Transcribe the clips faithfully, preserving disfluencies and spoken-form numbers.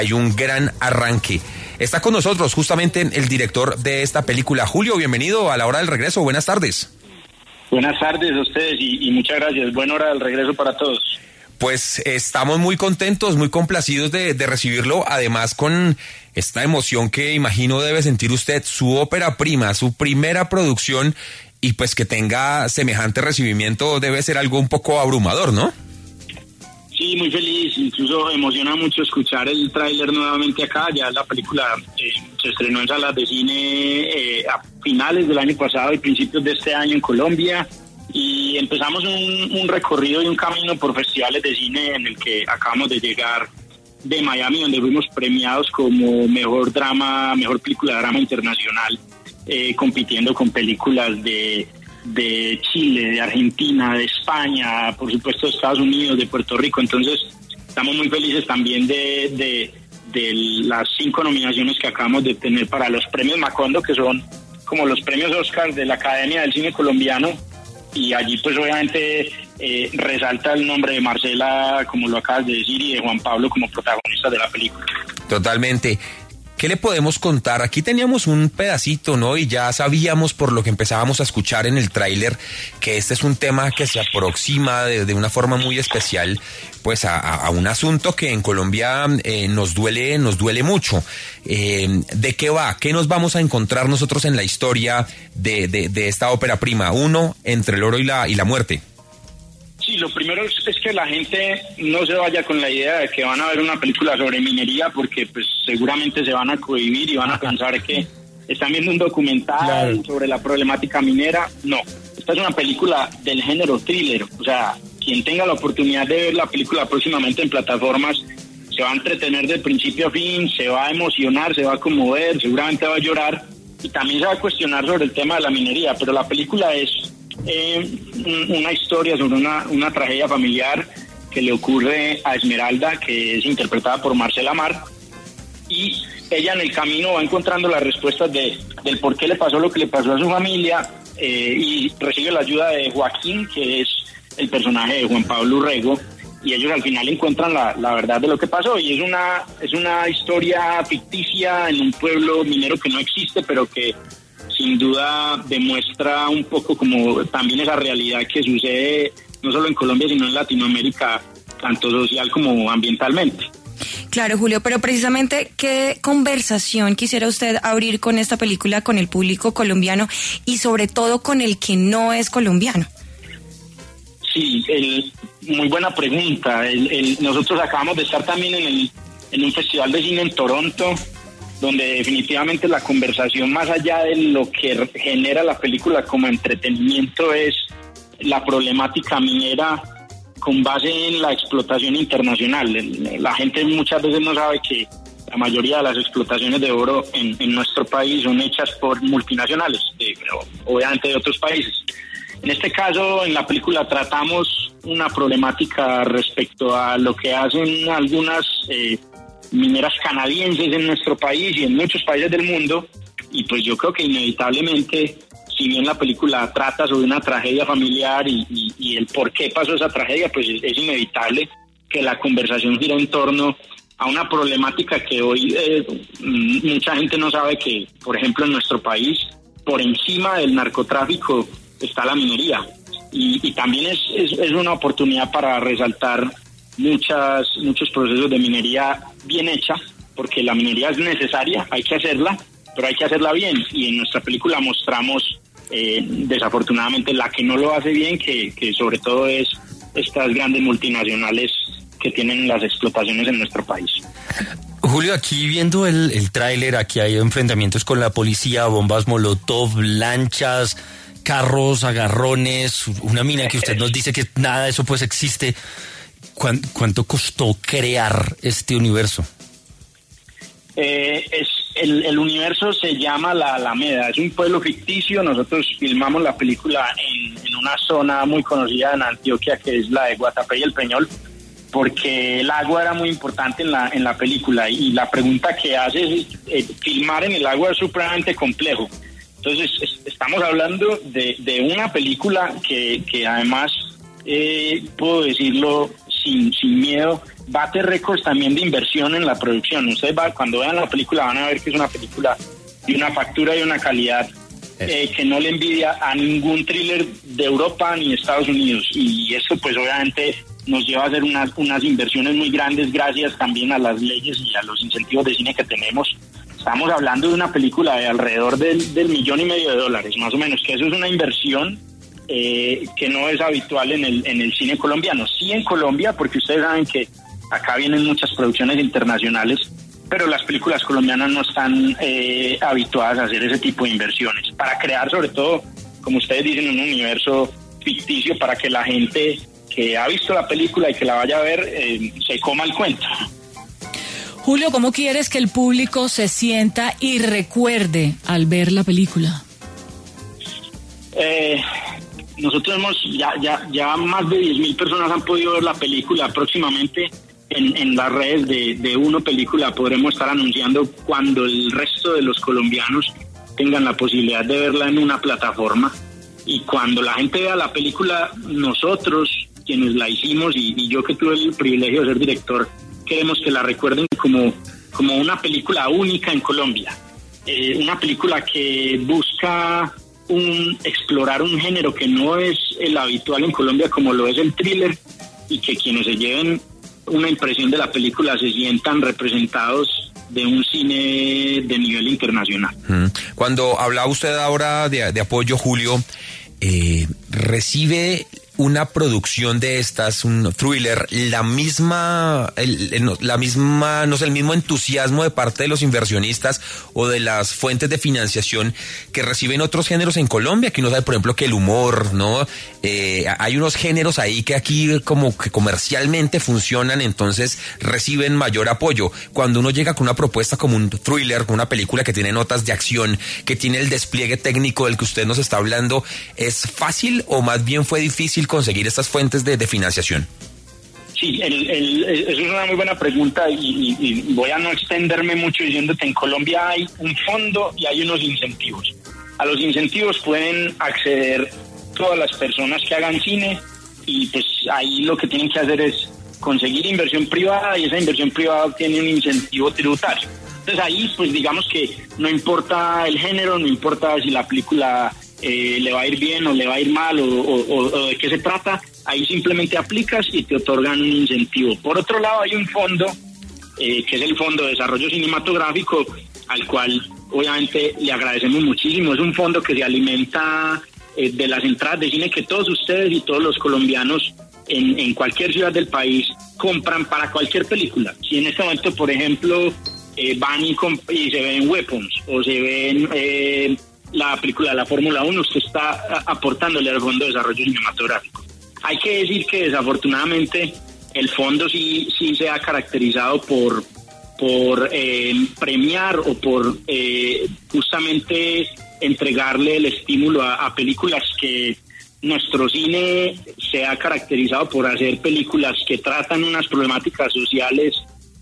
hay un gran arranque. Está con nosotros justamente el director de esta película. Julio, bienvenido a La Hora del Regreso. Buenas tardes. Buenas tardes a ustedes y, y muchas gracias. Buena hora del regreso para todos. Pues estamos muy contentos, muy complacidos de, de recibirlo, además con esta emoción que imagino debe sentir usted, su ópera prima, su primera producción, y pues que tenga semejante recibimiento debe ser algo un poco abrumador, ¿no? Sí, muy feliz, incluso emociona mucho escuchar el tráiler nuevamente acá. Ya la película eh, se estrenó en salas de cine eh, a finales del año pasado y principios de este año en Colombia, y empezamos un, un recorrido y un camino por festivales de cine en el que acabamos de llegar de Miami, donde fuimos premiados como mejor drama, mejor película de drama internacional, eh, compitiendo con películas de de Chile, de Argentina, de España, por supuesto de Estados Unidos, de Puerto Rico. Entonces estamos muy felices también de, de, de las cinco nominaciones que acabamos de tener para los premios Macondo, que son como los premios Oscar de la Academia del Cine Colombiano, y allí pues obviamente eh, resalta el nombre de Marcela, como lo acabas de decir, y de Juan Pablo como protagonistas de la película. Totalmente. ¿Qué le podemos contar? Aquí teníamos un pedacito, ¿no? Y ya sabíamos por lo que empezábamos a escuchar en el tráiler que este es un tema que se aproxima de, de una forma muy especial, pues a, a un asunto que en Colombia eh, nos duele, nos duele mucho. Eh, ¿De qué va? ¿Qué nos vamos a encontrar nosotros en la historia de, de, de esta ópera prima? Uno, entre el oro y la, y la muerte. Sí, lo primero es, es que la gente no se vaya con la idea de que van a ver una película sobre minería, porque pues seguramente se van a cohibir y van a pensar que están viendo un documental claro. sobre la problemática minera. No, esta es una película del género thriller. O sea, quien tenga la oportunidad de ver la película próximamente en plataformas se va a entretener de principio a fin, se va a emocionar, se va a conmover, seguramente va a llorar y también se va a cuestionar sobre el tema de la minería. Pero la película es Eh, una historia sobre una, una tragedia familiar que le ocurre a Esmeralda, que es interpretada por Marcela Mar, y ella en el camino va encontrando las respuestas de, del por qué le pasó lo que le pasó a su familia, eh, y recibe la ayuda de Joaquín, que es el personaje de Juan Pablo Urrego, y ellos al final encuentran la, la verdad de lo que pasó. Y es una, es una historia ficticia en un pueblo minero que no existe, pero que sin duda demuestra un poco como también esa realidad que sucede no solo en Colombia sino en Latinoamérica, tanto social como ambientalmente. Claro, Julio, pero precisamente ¿qué conversación quisiera usted abrir con esta película con el público colombiano y sobre todo con el que no es colombiano? Sí, el, muy buena pregunta. El, el, nosotros acabamos de estar también en, el, en un festival de cine en Toronto, donde definitivamente la conversación, más allá de lo que genera la película como entretenimiento, es la problemática minera con base en la explotación internacional. La gente muchas veces no sabe que la mayoría de las explotaciones de oro en, en nuestro país son hechas por multinacionales, de, obviamente de otros países. En este caso, en la película tratamos una problemática respecto a lo que hacen algunas eh, mineras canadienses en nuestro país y en muchos países del mundo, y pues yo creo que inevitablemente, si bien la película trata sobre una tragedia familiar y, y, y el por qué pasó esa tragedia, pues es, es inevitable que la conversación gire en torno a una problemática que hoy eh, mucha gente no sabe, que por ejemplo en nuestro país por encima del narcotráfico está la minería, y, y también es, es, es una oportunidad para resaltar muchas muchos procesos de minería bien hecha, porque la minería es necesaria, hay que hacerla, pero hay que hacerla bien, y en nuestra película mostramos eh, desafortunadamente la que no lo hace bien, que, que sobre todo es estas grandes multinacionales que tienen las explotaciones en nuestro país. Julio, aquí viendo el, el tráiler, aquí hay enfrentamientos con la policía, bombas molotov, lanchas, carros, agarrones, una mina que usted nos dice que nada de eso pues existe. ¿Cuánto costó crear este universo? Eh, es el, el universo se llama La Alameda, es un pueblo ficticio. Nosotros filmamos la película en, en una zona muy conocida en Antioquia, que es la de Guatapé y El Peñol, porque el agua era muy importante en la en la película, y la pregunta que hace es, eh, filmar en el agua es supremamente complejo. Entonces es, estamos hablando de, de una película que, que además, eh, puedo decirlo sin, sin miedo, bate récords también de inversión en la producción. Ustedes va, cuando vean la película van a ver que es una película de una factura y una calidad eh, que no le envidia a ningún thriller de Europa ni Estados Unidos, y eso pues obviamente nos lleva a hacer unas, unas inversiones muy grandes gracias también a las leyes y a los incentivos de cine que tenemos. Estamos hablando de una película de alrededor del, del millón y medio de dólares, más o menos, que eso es una inversión eh, que no es habitual en el, en el cine colombiano. Sí en Colombia, porque ustedes saben que acá vienen muchas producciones internacionales, pero las películas colombianas no están eh, habituadas a hacer ese tipo de inversiones, para crear sobre todo, como ustedes dicen, un universo ficticio para que la gente que ha visto la película y que la vaya a ver eh, se coma el cuento. Julio, ¿cómo quieres que el público se sienta y recuerde al ver la película? Eh, nosotros hemos, ya, ya, ya más de diez mil personas han podido ver la película. Próximamente en, en las redes de, de Uno Película podremos estar anunciando cuando el resto de los colombianos tengan la posibilidad de verla en una plataforma. Y cuando la gente vea la película, nosotros, quienes la hicimos, y, y yo que tuve el privilegio de ser director, queremos que la recuerden como, como una película única en Colombia. Eh, una película que busca un, explorar un género que no es el habitual en Colombia, como lo es el thriller, y que quienes se lleven una impresión de la película se sientan representados de un cine de nivel internacional. Cuando hablaba usted ahora de, de apoyo, Julio, eh, ¿recibe una producción de estas, un thriller, la misma, el, el, la misma, no sé, el mismo entusiasmo de parte de los inversionistas o de las fuentes de financiación que reciben otros géneros en Colombia? Que uno sabe, por ejemplo, que el humor, ¿no? Eh, hay unos géneros ahí que aquí como que comercialmente funcionan, entonces reciben mayor apoyo. Cuando uno llega con una propuesta como un thriller, con una película que tiene notas de acción, que tiene el despliegue técnico del que usted nos está hablando, ¿es fácil o más bien fue difícil conseguir estas fuentes de, de financiación? Sí, el, el, eso es una muy buena pregunta y, y, y voy a no extenderme mucho diciéndote, en Colombia hay un fondo y hay unos incentivos. A los incentivos pueden acceder todas las personas que hagan cine, y pues ahí lo que tienen que hacer es conseguir inversión privada, y esa inversión privada tiene un incentivo tributario. Entonces ahí pues digamos que no importa el género, no importa si la película Eh, le va a ir bien o le va a ir mal o, o, o de qué se trata, ahí simplemente aplicas y te otorgan un incentivo. Por otro lado hay un fondo eh, que es el Fondo de Desarrollo Cinematográfico, al cual obviamente le agradecemos muchísimo. Es un fondo que se alimenta eh, de las entradas de cine que todos ustedes y todos los colombianos en, en cualquier ciudad del país compran para cualquier película. Si en este momento, por ejemplo, eh, van y, y se ven Weapons o se ven eh, la película de la Fórmula uno, usted está aportándole al Fondo de Desarrollo Cinematográfico. Hay que decir que desafortunadamente el fondo sí, sí se ha caracterizado por, por eh, premiar o por eh, justamente entregarle el estímulo a, a películas que nuestro cine se ha caracterizado por hacer películas que tratan unas problemáticas sociales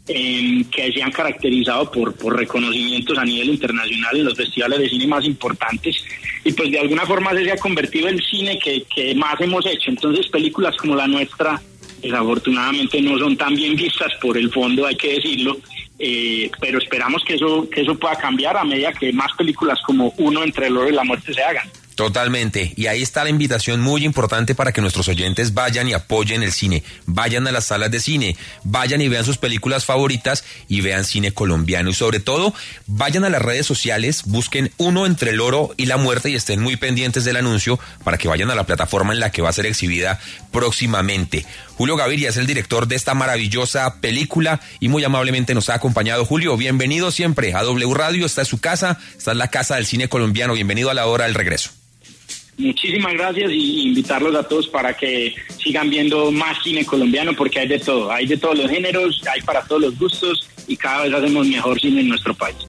Eh, que se han caracterizado por, por reconocimientos a nivel internacional en los festivales de cine más importantes, y pues de alguna forma se ha convertido en el cine que, que más hemos hecho. Entonces películas como la nuestra desafortunadamente no son tan bien vistas por el fondo, hay que decirlo, eh, pero esperamos que eso, que eso pueda cambiar a medida que más películas como Uno entre el oro y la muerte se hagan. Totalmente, y ahí está la invitación muy importante para que nuestros oyentes vayan y apoyen el cine, vayan a las salas de cine, vayan y vean sus películas favoritas y vean cine colombiano, y sobre todo vayan a las redes sociales, busquen Uno entre el oro y la muerte y estén muy pendientes del anuncio para que vayan a la plataforma en la que va a ser exhibida próximamente. Julio Gaviria es el director de esta maravillosa película y muy amablemente nos ha acompañado. Julio, bienvenido siempre a W Radio, esta es su casa, esta es la casa del cine colombiano, bienvenido a la hora del regreso. Muchísimas gracias, y invitarlos a todos para que sigan viendo más cine colombiano, porque hay de todo, hay de todos los géneros, hay para todos los gustos y cada vez hacemos mejor cine en nuestro país.